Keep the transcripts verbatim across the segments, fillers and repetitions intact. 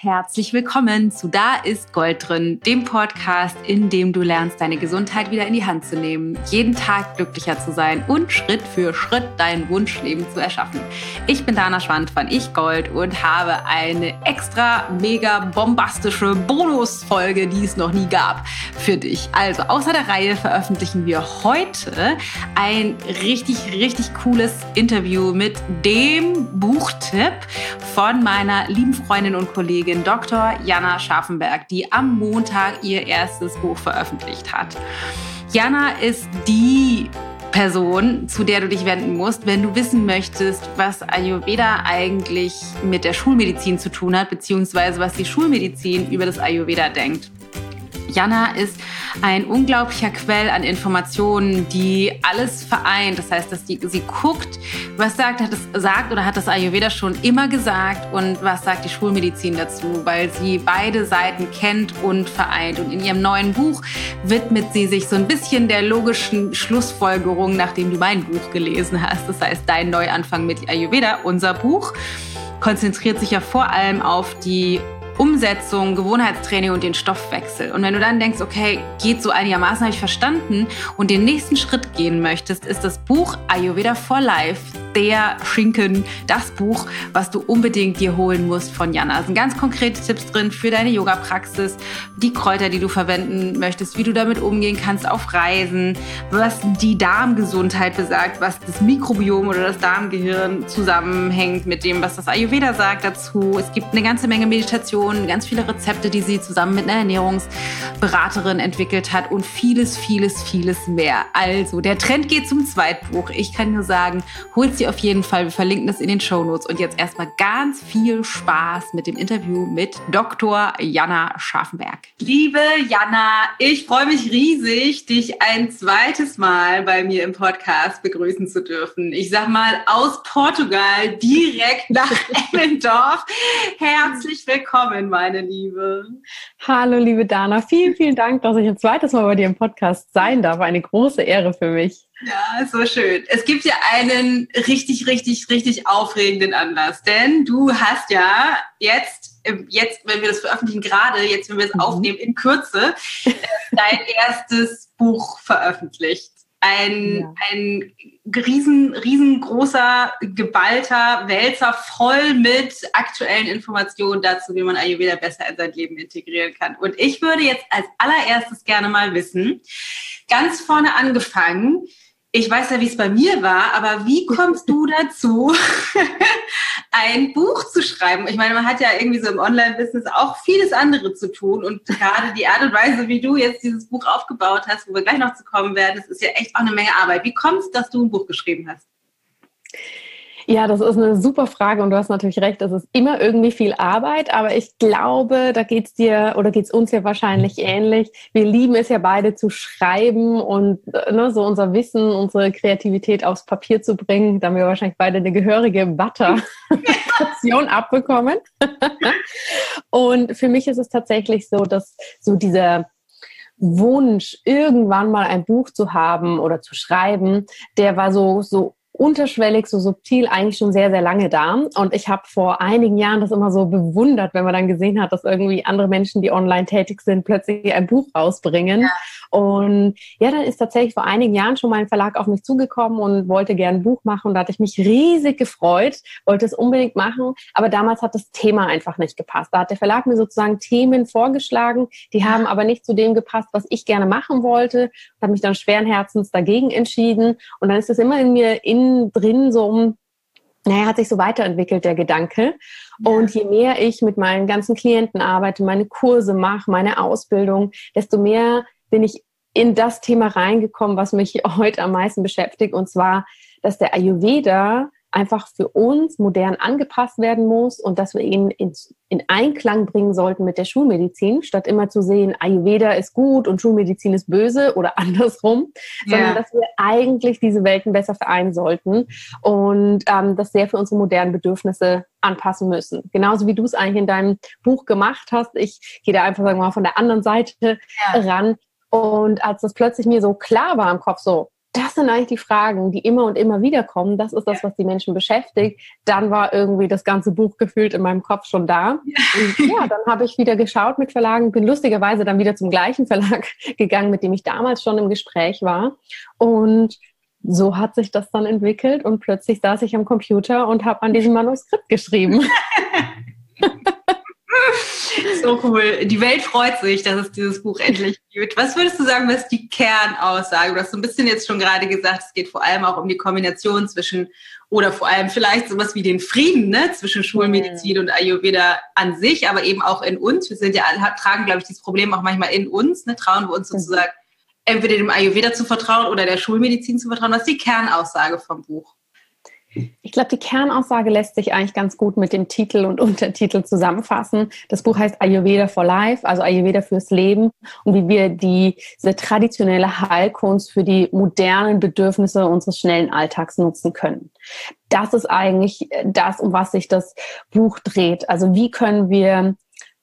Herzlich willkommen zu Da ist Gold drin, dem Podcast, in dem du lernst, deine Gesundheit wieder in die Hand zu nehmen, jeden Tag glücklicher zu sein und Schritt für Schritt dein Wunschleben zu erschaffen. Ich bin Dana Schwand von Ich Gold und habe eine extra mega bombastische Bonusfolge, die es noch nie gab, für dich. Also außer der Reihe veröffentlichen wir heute ein richtig, richtig cooles Interview mit dem Buchtipp von meiner lieben Freundin und Kollegin Doktor Jana Scharfenberg, die am Montag ihr erstes Buch veröffentlicht hat. Jana ist die Person, zu der du dich wenden musst, wenn du wissen möchtest, was Ayurveda eigentlich mit der Schulmedizin zu tun hat, beziehungsweise was die Schulmedizin über das Ayurveda denkt. Jana ist ein unglaublicher Quell an Informationen, die alles vereint. Das heißt, dass die, sie guckt, was sagt, hat es sagt oder hat das Ayurveda schon immer gesagt und was sagt die Schulmedizin dazu, weil sie beide Seiten kennt und vereint. Und in ihrem neuen Buch widmet sie sich so ein bisschen der logischen Schlussfolgerung, nachdem du mein Buch gelesen hast. Das heißt, dein Neuanfang mit Ayurveda, unser Buch, konzentriert sich ja vor allem auf die Umsetzung, Gewohnheitstraining und den Stoffwechsel. Und wenn du dann denkst, okay, geht so einigermaßen, habe ich verstanden, und den nächsten Schritt gehen möchtest, ist das Buch Ayurveda for Life, der Schinken, das Buch, was du unbedingt dir holen musst von Jana. Es sind ganz konkrete Tipps drin für deine Yoga-Praxis, die Kräuter, die du verwenden möchtest, wie du damit umgehen kannst auf Reisen, was die Darmgesundheit besagt, was das Mikrobiom oder das Darmgehirn zusammenhängt mit dem, was das Ayurveda sagt dazu. Es gibt eine ganze Menge Meditation, ganz viele Rezepte, die sie zusammen mit einer Ernährungsberaterin entwickelt hat und vieles, vieles, vieles mehr. Also, der Trend geht zum Zweitbuch. Ich kann nur sagen, holt sie auf jeden Fall. Wir verlinken das in den Shownotes. Und jetzt erstmal ganz viel Spaß mit dem Interview mit Doktor Jana Scharfenberg. Liebe Jana, ich freue mich riesig, dich ein zweites Mal bei mir im Podcast begrüßen zu dürfen. Ich sag mal, aus Portugal direkt nach Emmendorf. Herzlich willkommen, meine Liebe. Hallo, liebe Dana. Vielen, vielen Dank, dass ich ein zweites Mal bei dir im Podcast sein darf. Eine große Ehre für mich. Ja, so schön. Es gibt ja einen richtig, richtig, richtig aufregenden Anlass, denn du hast ja jetzt, jetzt, wenn wir das veröffentlichen, gerade jetzt, wenn wir es mhm. aufnehmen, in Kürze, dein erstes Buch veröffentlicht. Ein, ja. ein riesen, riesengroßer, geballter Wälzer voll mit aktuellen Informationen dazu, wie man Ayurveda besser in sein Leben integrieren kann. Und ich würde jetzt als allererstes gerne mal wissen, ganz vorne angefangen, ich weiß ja, wie es bei mir war, aber wie kommst du dazu, ein Buch zu schreiben? Ich meine, man hat ja irgendwie so im Online-Business auch vieles andere zu tun und gerade die Art und Weise, wie du jetzt dieses Buch aufgebaut hast, wo wir gleich noch zu kommen werden, das ist ja echt auch eine Menge Arbeit. Wie kommt es, dass du ein Buch geschrieben hast? Ja, das ist eine super Frage und du hast natürlich recht, es ist immer irgendwie viel Arbeit, aber ich glaube, da geht's dir oder geht's uns ja wahrscheinlich ähnlich. Wir lieben es ja beide zu schreiben und ne, so unser Wissen, unsere Kreativität aufs Papier zu bringen. Da haben wir wahrscheinlich beide eine gehörige Butter-Portion abbekommen. Und für mich ist es tatsächlich so, dass so dieser Wunsch, irgendwann mal ein Buch zu haben oder zu schreiben, der war so so unterschwellig, so subtil eigentlich schon sehr, sehr lange da. Und ich habe vor einigen Jahren das immer so bewundert, wenn man dann gesehen hat, dass irgendwie andere Menschen, die online tätig sind, plötzlich ein Buch rausbringen. Ja. Und ja, dann ist tatsächlich vor einigen Jahren schon mal ein Verlag auf mich zugekommen und wollte gerne ein Buch machen. Und da hatte ich mich riesig gefreut, wollte es unbedingt machen. Aber damals hat das Thema einfach nicht gepasst. Da hat der Verlag mir sozusagen Themen vorgeschlagen, die haben aber nicht zu dem gepasst, was ich gerne machen wollte. Ich habe mich dann schweren Herzens dagegen entschieden. Und dann ist es immer in mir in drin so um, naja, hat sich so weiterentwickelt, der Gedanke. Ja. Und je mehr ich mit meinen ganzen Klienten arbeite, meine Kurse mache, meine Ausbildung, desto mehr bin ich in das Thema reingekommen, was mich heute am meisten beschäftigt. Und zwar, dass der Ayurveda einfach für uns modern angepasst werden muss und dass wir ihn in, in Einklang bringen sollten mit der Schulmedizin, statt immer zu sehen, Ayurveda ist gut und Schulmedizin ist böse oder andersrum, ja. sondern dass wir eigentlich diese Welten besser vereinen sollten und ähm, das sehr für unsere modernen Bedürfnisse anpassen müssen. Genauso wie du es eigentlich in deinem Buch gemacht hast. Ich gehe da einfach sagen wir mal von der anderen Seite ja. ran. Und als das plötzlich mir so klar war im Kopf, so, das sind eigentlich die Fragen, die immer und immer wieder kommen. Das ist das, was die Menschen beschäftigt. Dann war irgendwie das ganze Buch gefühlt in meinem Kopf schon da. Und ja, dann habe ich wieder geschaut mit Verlagen, bin lustigerweise dann wieder zum gleichen Verlag gegangen, mit dem ich damals schon im Gespräch war. Und so hat sich das dann entwickelt und plötzlich saß ich am Computer und habe an diesem Manuskript geschrieben. So cool. Die Welt freut sich, dass es dieses Buch endlich gibt. Was würdest du sagen, was ist die Kernaussage? Du hast so ein bisschen jetzt schon gerade gesagt, es geht vor allem auch um die Kombination zwischen, oder vor allem vielleicht sowas wie den Frieden, ne, zwischen Schulmedizin und Ayurveda an sich, aber eben auch in uns. Wir sind ja, tragen, glaube ich, dieses Problem auch manchmal in uns, ne, trauen wir uns sozusagen entweder dem Ayurveda zu vertrauen oder der Schulmedizin zu vertrauen. Was ist die Kernaussage vom Buch? Ich glaube, die Kernaussage lässt sich eigentlich ganz gut mit dem Titel und Untertitel zusammenfassen. Das Buch heißt Ayurveda for Life, also Ayurveda fürs Leben, und wie wir die, diese traditionelle Heilkunst für die modernen Bedürfnisse unseres schnellen Alltags nutzen können. Das ist eigentlich das, um was sich das Buch dreht. Also wie können wir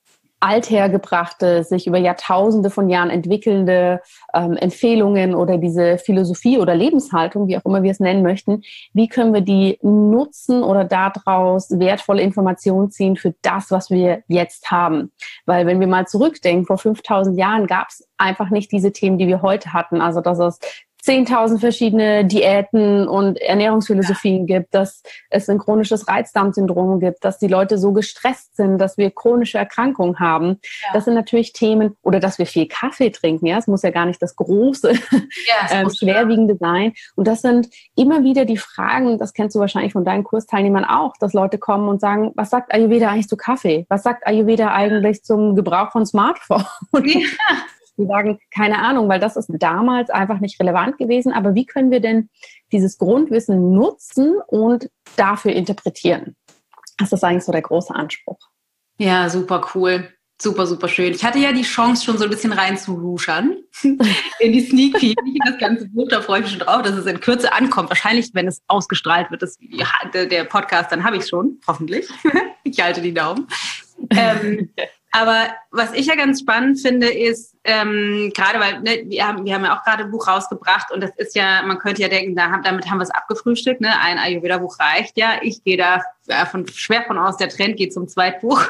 althergebrachte, sich über Jahrtausende von Jahren entwickelnde ähm, Empfehlungen oder diese Philosophie oder Lebenshaltung, wie auch immer wir es nennen möchten, wie können wir die nutzen oder daraus wertvolle Informationen ziehen für das, was wir jetzt haben. Weil wenn wir mal zurückdenken, vor fünftausend Jahren gab es einfach nicht diese Themen, die wir heute hatten. Also dass es zehntausend verschiedene Diäten und Ernährungsphilosophien ja. gibt, dass es ein chronisches Reizdarmsyndrom gibt, dass die Leute so gestresst sind, dass wir chronische Erkrankungen haben. Ja. Das sind natürlich Themen, oder dass wir viel Kaffee trinken. Ja, es muss ja gar nicht das große, ja, ähm, schwerwiegende sein. Und das sind immer wieder die Fragen, das kennst du wahrscheinlich von deinen Kursteilnehmern auch, dass Leute kommen und sagen, was sagt Ayurveda eigentlich zu Kaffee? Was sagt Ayurveda eigentlich zum Gebrauch von Smartphone? Ja. Die sagen, keine Ahnung, weil das ist damals einfach nicht relevant gewesen. Aber wie können wir denn dieses Grundwissen nutzen und dafür interpretieren? Das ist eigentlich so der große Anspruch. Ja, super cool. Super, super schön. Ich hatte ja die Chance, schon so ein bisschen reinzuruschern in die Sneak Peek, nicht in das ganze Buch. Da freue ich mich schon drauf, dass es in Kürze ankommt. Wahrscheinlich, wenn es ausgestrahlt wird, das, der Podcast, dann habe ich es schon, hoffentlich. Ich halte die Daumen. ähm, aber was ich ja ganz spannend finde, ist, ähm, gerade weil, ne, wir haben, wir haben ja auch gerade ein Buch rausgebracht und das ist ja, man könnte ja denken, da, damit haben wir es abgefrühstückt, ne? Ein Ayurveda-Buch reicht ja. Ich gehe da ja, von, schwer von aus, der Trend geht zum Zweitbuch.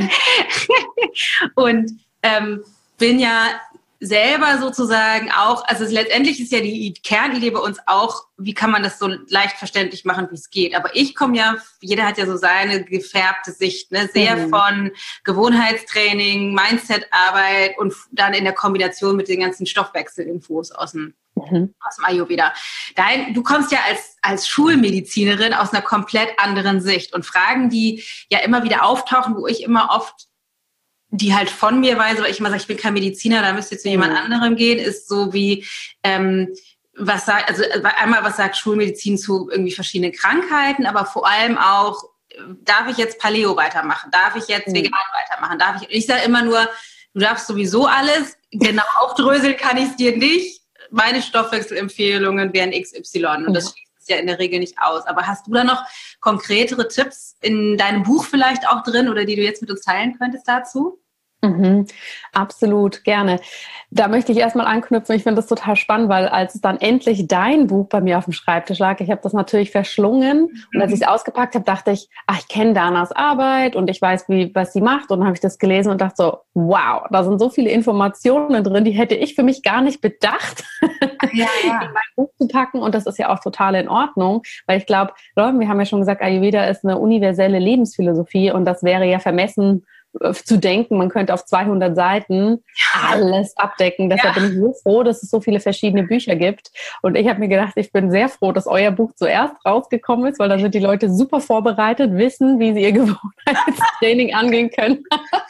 Und ähm, bin ja selber sozusagen auch, also es, letztendlich ist ja die Kernidee bei uns auch, wie kann man das so leicht verständlich machen, wie es geht. Aber ich komme ja, jeder hat ja so seine gefärbte Sicht, ne, sehr mhm. von Gewohnheitstraining, Mindsetarbeit und dann in der Kombination mit den ganzen Stoffwechselinfos aus dem, mhm. aus dem Ayurveda. Dein, du kommst ja als, als Schulmedizinerin aus einer komplett anderen Sicht und Fragen, die ja immer wieder auftauchen, wo ich immer oft die halt von mir weise, weil ich immer sage, ich bin kein Mediziner, da müsst ihr zu jemand anderem gehen, ist so wie, ähm, was sagt, also einmal, was sagt Schulmedizin zu irgendwie verschiedenen Krankheiten, aber vor allem auch, darf ich jetzt Paleo weitermachen? Darf ich jetzt mhm. vegan weitermachen? Darf ich, ich sage immer nur, du darfst sowieso alles, genau aufdröseln kann ich es dir nicht. Meine Stoffwechselempfehlungen wären X Y und das schließt es ja in der Regel nicht aus. Aber hast du da noch konkretere Tipps in deinem Buch vielleicht auch drin oder die du jetzt mit uns teilen könntest dazu? Mhm, absolut, gerne. Da möchte ich erstmal anknüpfen. Ich finde das total spannend, weil als dann endlich dein Buch bei mir auf dem Schreibtisch lag, ich habe das natürlich verschlungen mhm. und als ich es ausgepackt habe, dachte ich, ach, ich kenne Danas Arbeit und ich weiß, wie was sie macht und dann habe ich das gelesen und dachte so, wow, da sind so viele Informationen drin, die hätte ich für mich gar nicht bedacht, ja, ja. in mein Buch zu packen und das ist ja auch total in Ordnung, weil ich glaube, wir haben ja schon gesagt, Ayurveda ist eine universelle Lebensphilosophie und das wäre ja vermessen, zu denken, man könnte auf zweihundert Seiten alles abdecken. Deshalb ja. bin ich so froh, dass es so viele verschiedene Bücher gibt. Und ich habe mir gedacht, ich bin sehr froh, dass euer Buch zuerst rausgekommen ist, weil da sind die Leute super vorbereitet, wissen, wie sie ihr Gewohnheitstraining angehen können.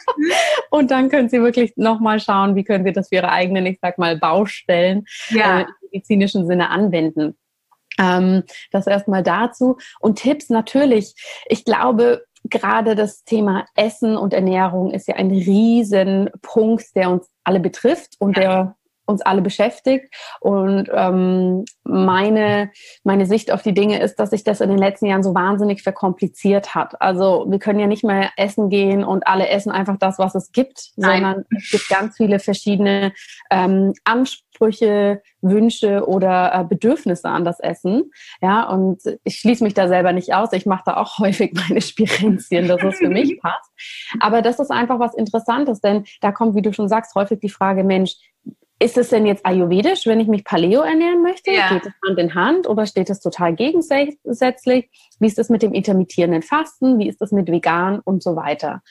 Und dann können sie wirklich nochmal schauen, wie können sie das für ihre eigenen, ich sag mal, Baustellen ja. äh, im medizinischen Sinne anwenden. Ähm, das erstmal dazu. Und Tipps natürlich. Ich glaube, gerade das Thema Essen und Ernährung ist ja ein Riesenpunkt, der uns alle betrifft und der uns alle beschäftigt. Und ähm, meine, meine Sicht auf die Dinge ist, dass sich das in den letzten Jahren so wahnsinnig verkompliziert hat. Also wir können ja nicht mehr essen gehen und alle essen einfach das, was es gibt, Nein. sondern es gibt ganz viele verschiedene ähm, Ansprüche, Wünsche oder äh, Bedürfnisse an das Essen. Ja, und ich schließe mich da selber nicht aus. Ich mache da auch häufig meine Spirenzchen, dass es für mich passt. Aber das ist einfach was Interessantes, denn da kommt, wie du schon sagst, häufig die Frage, Mensch, ist es denn jetzt ayurvedisch, wenn ich mich Paleo ernähren möchte? Ja. Geht es Hand in Hand oder steht es total gegensätzlich? Wie ist es mit dem intermittierenden Fasten? Wie ist es mit vegan und so weiter?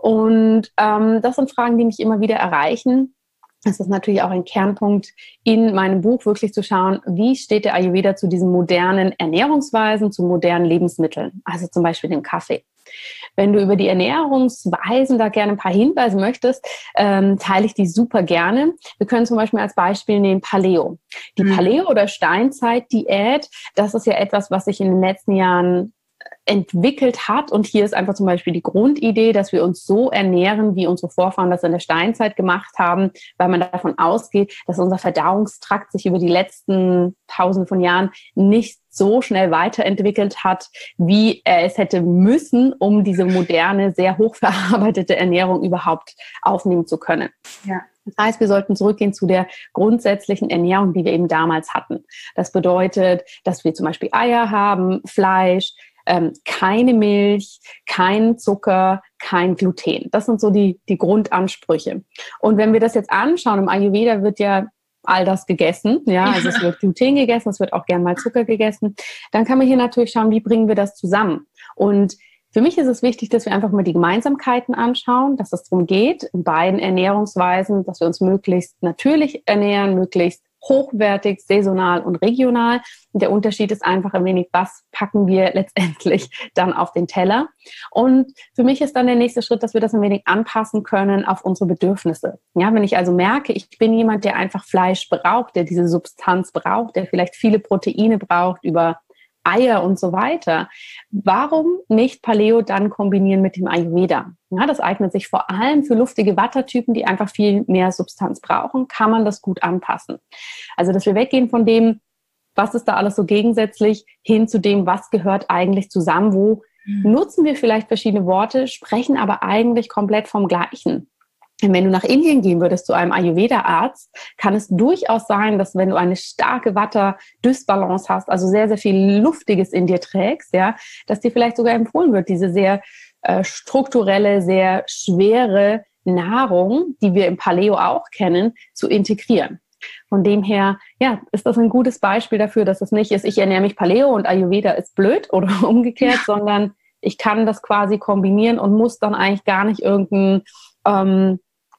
Und ähm, das sind Fragen, die mich immer wieder erreichen. Das ist natürlich auch ein Kernpunkt in meinem Buch, wirklich zu schauen, wie steht der Ayurveda zu diesen modernen Ernährungsweisen, zu modernen Lebensmitteln, also zum Beispiel dem Kaffee. Wenn du über die Ernährungsweisen da gerne ein paar Hinweise möchtest, ähm, teile ich die super gerne. Wir können zum Beispiel als Beispiel nehmen Paleo. Die Mhm. Paleo- oder Steinzeit-Diät, das ist ja etwas, was sich in den letzten Jahren entwickelt hat. Und hier ist einfach zum Beispiel die Grundidee, dass wir uns so ernähren, wie unsere Vorfahren das in der Steinzeit gemacht haben, weil man davon ausgeht, dass unser Verdauungstrakt sich über die letzten Tausende von Jahren nicht so schnell weiterentwickelt hat, wie er es hätte müssen, um diese moderne, sehr hochverarbeitete Ernährung überhaupt aufnehmen zu können. Ja. Das heißt, wir sollten zurückgehen zu der grundsätzlichen Ernährung, die wir eben damals hatten. Das bedeutet, dass wir zum Beispiel Eier haben, Fleisch, ähm, keine Milch, kein Zucker, kein Gluten. Das sind so die, die Grundansprüche. Und wenn wir das jetzt anschauen, im Ayurveda wird ja all das gegessen, ja, also es wird Gluten gegessen, es wird auch gern mal Zucker gegessen. Dann kann man hier natürlich schauen, wie bringen wir das zusammen? Und für mich ist es wichtig, dass wir einfach mal die Gemeinsamkeiten anschauen, dass es darum geht, in beiden Ernährungsweisen, dass wir uns möglichst natürlich ernähren, möglichst hochwertig, saisonal und regional. Und der Unterschied ist einfach ein wenig, was packen wir letztendlich dann auf den Teller. Und für mich ist dann der nächste Schritt, dass wir das ein wenig anpassen können auf unsere Bedürfnisse. Ja, wenn ich also merke, ich bin jemand, der einfach Fleisch braucht, der diese Substanz braucht, der vielleicht viele Proteine braucht über Eier und so weiter. Warum nicht Paleo dann kombinieren mit dem Ayurveda? Ja, das eignet sich vor allem für luftige Vata-Typen, die einfach viel mehr Substanz brauchen, kann man das gut anpassen. Also, dass wir weggehen von dem, was ist da alles so gegensätzlich, hin zu dem, was gehört eigentlich zusammen, wo mhm. nutzen wir vielleicht verschiedene Worte, sprechen aber eigentlich komplett vom Gleichen. Wenn du nach Indien gehen würdest zu einem Ayurveda-Arzt, kann es durchaus sein, dass wenn du eine starke Vata-Dysbalance hast, also sehr, sehr viel Luftiges in dir trägst, ja, dass dir vielleicht sogar empfohlen wird, diese sehr äh, strukturelle, sehr schwere Nahrung, die wir im Paleo auch kennen, zu integrieren. Von dem her, ja, ist das ein gutes Beispiel dafür, dass es nicht ist, ich ernähre mich Paleo und Ayurveda ist blöd oder umgekehrt, ja. sondern ich kann das quasi kombinieren und muss dann eigentlich gar nicht irgendein ähm,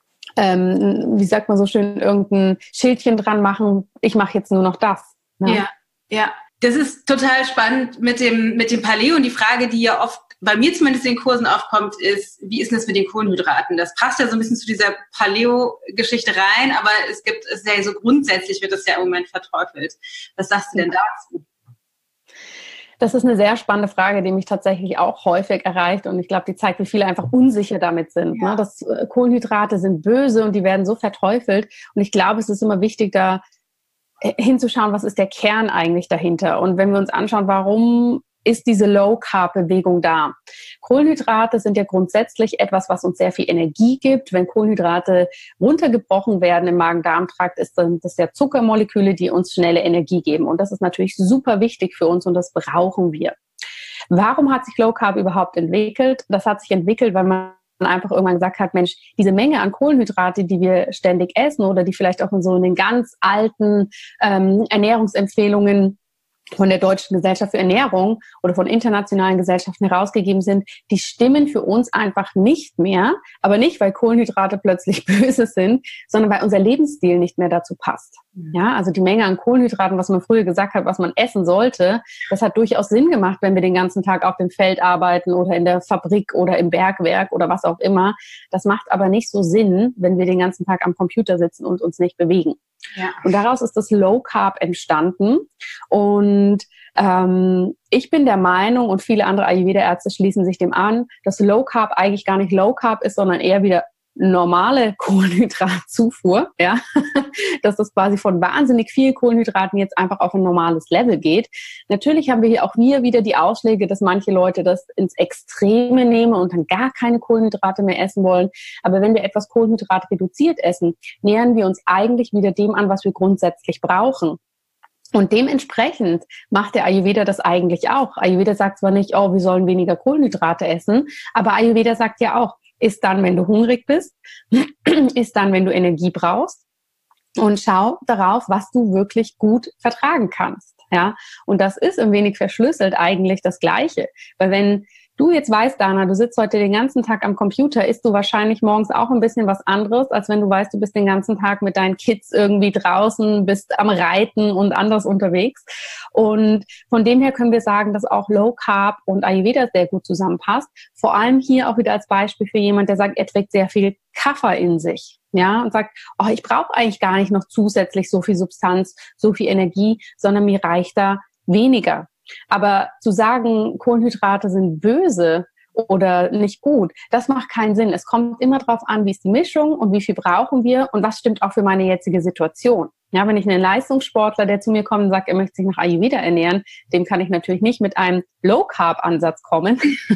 Ähm, wie sagt man so schön, irgendein Schildchen dran machen, ich mache jetzt nur noch das. Ne? Ja, ja. Das ist total spannend mit dem, mit dem Paleo und die Frage, die ja oft bei mir zumindest in den Kursen aufkommt, ist, wie ist denn das mit den Kohlenhydraten? Das passt ja so ein bisschen zu dieser Paleo-Geschichte rein, aber es gibt, es ist ja so grundsätzlich wird das ja im Moment verteufelt. Was sagst du denn dazu? Das ist eine sehr spannende Frage, die mich tatsächlich auch häufig erreicht und ich glaube, die zeigt, wie viele einfach unsicher damit sind. Ja. Ne? Dass Kohlenhydrate sind böse und die werden so verteufelt und ich glaube, es ist immer wichtig, da hinzuschauen, was ist der Kern eigentlich dahinter und wenn wir uns anschauen, warum ist diese Low-Carb-Bewegung da. Kohlenhydrate sind ja grundsätzlich etwas, was uns sehr viel Energie gibt. Wenn Kohlenhydrate runtergebrochen werden im Magen-Darm-Trakt, ist das ja Zuckermoleküle, die uns schnelle Energie geben. Und das ist natürlich super wichtig für uns und das brauchen wir. Warum hat sich Low-Carb überhaupt entwickelt? Das hat sich entwickelt, weil man einfach irgendwann gesagt hat, Mensch, diese Menge an Kohlenhydrate, die wir ständig essen oder die vielleicht auch in so in den ganz alten ähm, Ernährungsempfehlungen von der Deutschen Gesellschaft für Ernährung oder von internationalen Gesellschaften herausgegeben sind, die stimmen für uns einfach nicht mehr, aber nicht, weil Kohlenhydrate plötzlich böse sind, sondern weil unser Lebensstil nicht mehr dazu passt. Ja, also die Menge an Kohlenhydraten, was man früher gesagt hat, was man essen sollte, das hat durchaus Sinn gemacht, wenn wir den ganzen Tag auf dem Feld arbeiten oder in der Fabrik oder im Bergwerk oder was auch immer. Das macht aber nicht so Sinn, wenn wir den ganzen Tag am Computer sitzen und uns nicht bewegen. Ja. Und daraus ist das Low Carb entstanden. Und ähm, ich bin der Meinung, und viele andere Ayurveda-Ärzte schließen sich dem an, dass Low Carb eigentlich gar nicht Low Carb ist, sondern eher wieder normale Kohlenhydratzufuhr, ja, dass das quasi von wahnsinnig viel Kohlenhydraten jetzt einfach auf ein normales Level geht. Natürlich haben wir hier auch hier wieder die Ausschläge, dass manche Leute das ins Extreme nehmen und dann gar keine Kohlenhydrate mehr essen wollen. Aber wenn wir etwas Kohlenhydrat reduziert essen, nähern wir uns eigentlich wieder dem an, was wir grundsätzlich brauchen. Und dementsprechend macht der Ayurveda das eigentlich auch. Ayurveda sagt zwar nicht, oh, wir sollen weniger Kohlenhydrate essen, aber Ayurveda sagt ja auch, ist dann, wenn du hungrig bist, ist dann, wenn du Energie brauchst, und schau darauf, was du wirklich gut vertragen kannst. Ja, und das ist ein wenig verschlüsselt eigentlich das Gleiche. Weil wenn du jetzt weißt, Dana, du sitzt heute den ganzen Tag am Computer, isst du wahrscheinlich morgens auch ein bisschen was anderes, als wenn du weißt, du bist den ganzen Tag mit deinen Kids irgendwie draußen, bist am Reiten und anders unterwegs. Und von dem her können wir sagen, dass auch Low Carb und Ayurveda sehr gut zusammenpasst. Vor allem hier auch wieder als Beispiel für jemand, der sagt, er trägt sehr viel Kaffer in sich. Ja, und sagt, oh, ich brauche eigentlich gar nicht noch zusätzlich so viel Substanz, so viel Energie, sondern mir reicht da weniger. Aber zu sagen, Kohlenhydrate sind böse oder nicht gut, das macht keinen Sinn. Es kommt immer darauf an, wie ist die Mischung und wie viel brauchen wir und was stimmt auch für meine jetzige Situation. Ja, wenn ich einen Leistungssportler, der zu mir kommt und sagt, er möchte sich nach Ayurveda ernähren, dem kann ich natürlich nicht mit einem Low-Carb-Ansatz kommen.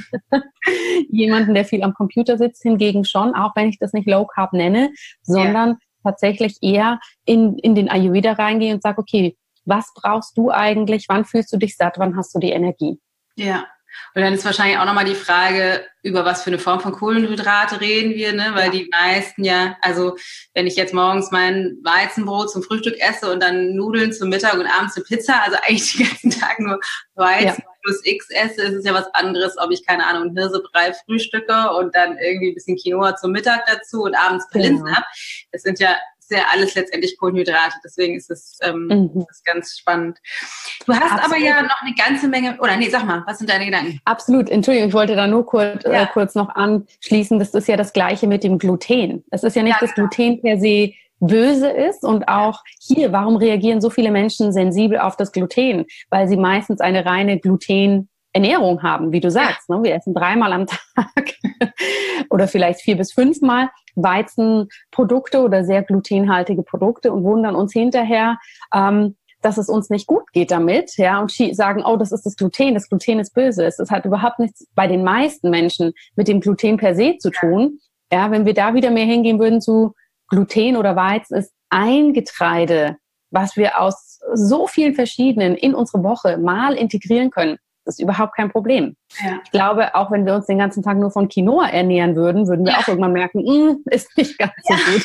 Jemanden, der viel am Computer sitzt, hingegen schon, auch wenn ich das nicht Low-Carb nenne, sondern ja. tatsächlich eher in, in den Ayurveda reingehe und sage, okay, was brauchst du eigentlich? Wann fühlst du dich satt? Wann hast du die Energie? Ja. Und dann ist wahrscheinlich auch nochmal die Frage, über was für eine Form von Kohlenhydrate reden wir, ne? Weil ja. die meisten ja, also wenn ich jetzt morgens mein Weizenbrot zum Frühstück esse und dann Nudeln zum Mittag und abends eine Pizza, also eigentlich den ganzen Tag nur Weizen ja. plus X esse, ist es ja was anderes, ob ich, keine Ahnung, Hirsebrei frühstücke und dann irgendwie ein bisschen Quinoa zum Mittag dazu und abends Linsen ja. habe. Das sind ja ist ja alles letztendlich Kohlenhydrate, deswegen ist es ähm, mhm. das ist ganz spannend. Du hast Absolut. aber ja noch eine ganze Menge, oder nee, sag mal, was sind deine Gedanken? Absolut, Entschuldigung, ich wollte da nur kurz, ja. äh, kurz noch anschließen, das ist ja das Gleiche mit dem Gluten. Es ist ja nicht, ja, dass genau. Gluten per se böse ist und auch hier, warum reagieren so viele Menschen sensibel auf das Gluten? Weil sie meistens eine reine Gluten Ernährung haben, wie du sagst. Ja. Ne? Wir essen dreimal am Tag oder vielleicht vier bis fünfmal Weizenprodukte oder sehr glutenhaltige Produkte und wundern uns hinterher, ähm, dass es uns nicht gut geht damit, ja, und sagen, oh, das ist das Gluten, das Gluten ist böse. Es hat überhaupt nichts bei den meisten Menschen mit dem Gluten per se zu tun. Ja, wenn wir da wieder mehr hingehen würden zu Gluten oder Weizen, ist ein Getreide, was wir aus so vielen verschiedenen in unsere Woche mal integrieren können. Das ist überhaupt kein Problem. Ja. Ich glaube, auch wenn wir uns den ganzen Tag nur von Quinoa ernähren würden, würden wir ja. auch irgendwann merken, ist nicht ganz so ja.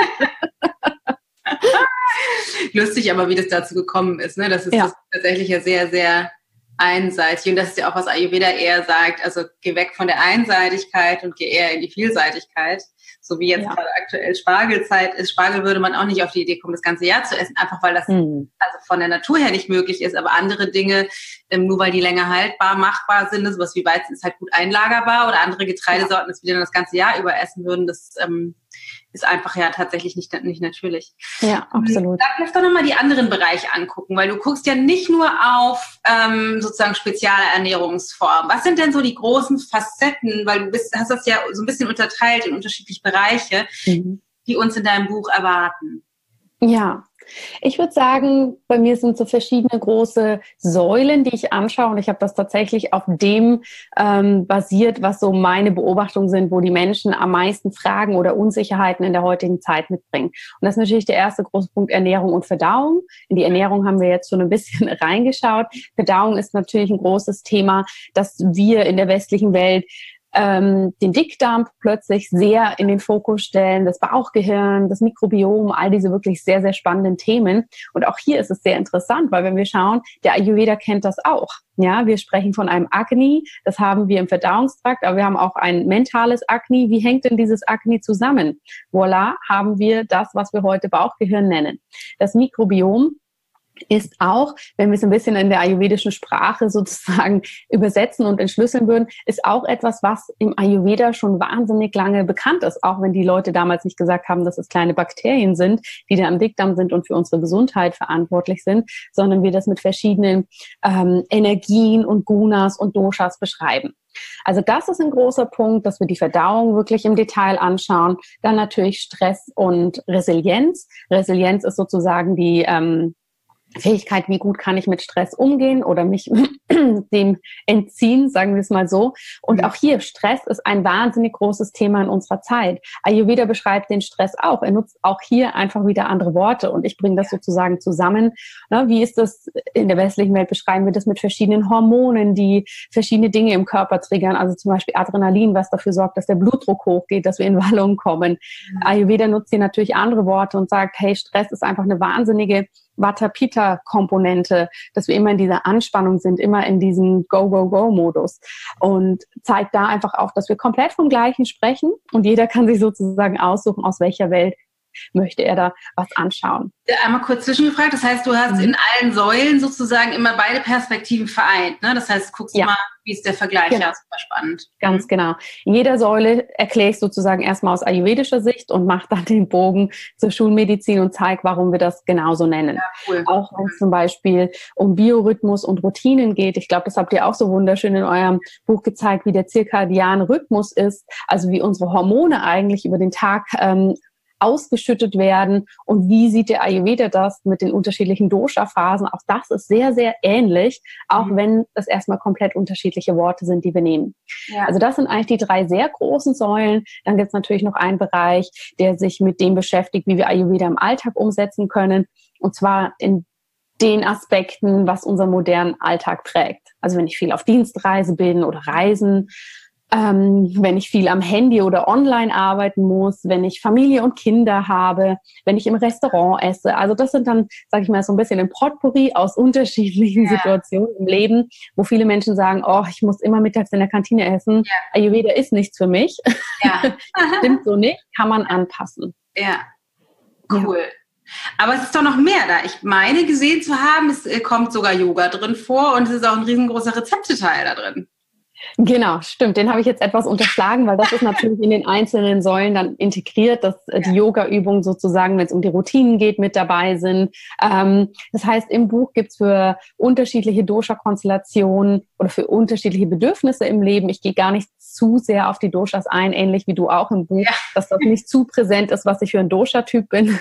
gut. Lustig aber, wie das dazu gekommen ist. Ne? Das ist ja. das tatsächlich ja sehr, sehr einseitig. Und das ist ja auch, was Ayurveda eher sagt, also geh weg von der Einseitigkeit und geh eher in die Vielseitigkeit. So wie jetzt ja. gerade aktuell Spargelzeit ist. Spargel würde man auch nicht auf die Idee kommen, das ganze Jahr zu essen, einfach weil das mhm. also von der Natur her nicht möglich ist. Aber andere Dinge, ähm, nur weil die länger haltbar, machbar sind, sowas wie Weizen ist halt gut einlagerbar oder andere Getreidesorten, das wir dann das ganze Jahr über essen würden, das ähm, ist einfach ja tatsächlich nicht, nicht natürlich. Ja, absolut. Sag uns doch nochmal die anderen Bereiche angucken, weil du guckst ja nicht nur auf ähm, sozusagen spezielle Ernährungsformen. Was sind denn so die großen Facetten, weil du bist, hast das ja so ein bisschen unterteilt in unterschiedliche Bereiche, mhm. die uns in deinem Buch erwarten? Ja, ich würde sagen, bei mir sind so verschiedene große Säulen, die ich anschaue, und ich habe das tatsächlich auf dem ähm, basiert, was so meine Beobachtungen sind, wo die Menschen am meisten Fragen oder Unsicherheiten in der heutigen Zeit mitbringen. Und das ist natürlich der erste große Punkt, Ernährung und Verdauung. In die Ernährung haben wir jetzt schon ein bisschen reingeschaut. Verdauung ist natürlich ein großes Thema, das wir in der westlichen Welt ähm, den Dickdarm plötzlich sehr in den Fokus stellen, das Bauchgehirn, das Mikrobiom, all diese wirklich sehr, sehr spannenden Themen. Und auch hier ist es sehr interessant, weil wenn wir schauen, der Ayurveda kennt das auch. Ja, wir sprechen von einem Agni, das haben wir im Verdauungstrakt, aber wir haben auch ein mentales Agni. Wie hängt denn dieses Agni zusammen? Voilà, haben wir das, was wir heute Bauchgehirn nennen. Das Mikrobiom ist auch, wenn wir es ein bisschen in der ayurvedischen Sprache sozusagen übersetzen und entschlüsseln würden, ist auch etwas, was im Ayurveda schon wahnsinnig lange bekannt ist, auch wenn die Leute damals nicht gesagt haben, dass es kleine Bakterien sind, die da im Dickdarm sind und für unsere Gesundheit verantwortlich sind, sondern wir das mit verschiedenen ähm, Energien und Gunas und Doshas beschreiben. Also das ist ein großer Punkt, dass wir die Verdauung wirklich im Detail anschauen. Dann natürlich Stress und Resilienz. Resilienz ist sozusagen die ähm, Fähigkeit, wie gut kann ich mit Stress umgehen oder mich dem entziehen, sagen wir es mal so. Und auch hier, Stress ist ein wahnsinnig großes Thema in unserer Zeit. Ayurveda beschreibt den Stress auch. Er nutzt auch hier einfach wieder andere Worte und ich bringe das sozusagen zusammen. Na, wie ist das in der westlichen Welt? Beschreiben wir das mit verschiedenen Hormonen, die verschiedene Dinge im Körper triggern. Also zum Beispiel Adrenalin, was dafür sorgt, dass der Blutdruck hochgeht, dass wir in Wallung kommen. Mhm. Ayurveda nutzt hier natürlich andere Worte und sagt, hey, Stress ist einfach eine wahnsinnige Vata-Pitta-Komponente, dass wir immer in dieser Anspannung sind, immer in diesem Go-Go-Go-Modus und zeigt da einfach auch, dass wir komplett vom Gleichen sprechen und jeder kann sich sozusagen aussuchen, aus welcher Welt möchte er da was anschauen. Einmal kurz zwischengefragt, das heißt, du hast mhm. in allen Säulen sozusagen immer beide Perspektiven vereint, ne? Das heißt, guckst ja. mal, wie ist der Vergleich? Genau. Ja, super spannend. Ganz mhm. genau. In jeder Säule erkläre ich sozusagen erstmal aus ayurvedischer Sicht und mache dann den Bogen zur Schulmedizin und zeige, warum wir das genauso nennen. Ja, cool. Auch wenn es zum Beispiel um Biorhythmus und Routinen geht. Ich glaube, das habt ihr auch so wunderschön in eurem Buch gezeigt, wie der zirkadiane Rhythmus ist, also wie unsere Hormone eigentlich über den Tag ähm, ausgeschüttet werden und wie sieht der Ayurveda das mit den unterschiedlichen Dosha-Phasen. Auch das ist sehr, sehr ähnlich, auch mhm. wenn das erstmal komplett unterschiedliche Worte sind, die wir nehmen. Ja. Also das sind eigentlich die drei sehr großen Säulen. Dann gibt es natürlich noch einen Bereich, der sich mit dem beschäftigt, wie wir Ayurveda im Alltag umsetzen können. Und zwar in den Aspekten, was unseren modernen Alltag prägt. Also wenn ich viel auf Dienstreise bin oder reisen, Ähm, wenn ich viel am Handy oder online arbeiten muss, wenn ich Familie und Kinder habe, wenn ich im Restaurant esse. Also das sind dann, sage ich mal, so ein bisschen ein Potpourri aus unterschiedlichen ja. Situationen im Leben, wo viele Menschen sagen, oh, ich muss immer mittags in der Kantine essen. Ja. Ayurveda ist nichts für mich. Ja. Stimmt so nicht, kann man anpassen. Ja, cool. Ja. Aber es ist doch noch mehr da. Ich meine gesehen zu haben, es kommt sogar Yoga drin vor und es ist auch ein riesengroßer Rezepteteil da drin. Genau, stimmt. Den habe ich jetzt etwas unterschlagen, weil das ist natürlich in den einzelnen Säulen dann integriert, dass ja. die Yoga-Übungen sozusagen, wenn es um die Routinen geht, mit dabei sind. Ähm, das heißt, im Buch gibt es für unterschiedliche Dosha-Konstellationen oder für unterschiedliche Bedürfnisse im Leben. Ich gehe gar nicht zu sehr auf die Doshas ein, ähnlich wie du auch im Buch, ja. dass das nicht zu präsent ist, was ich für ein Dosha-Typ bin.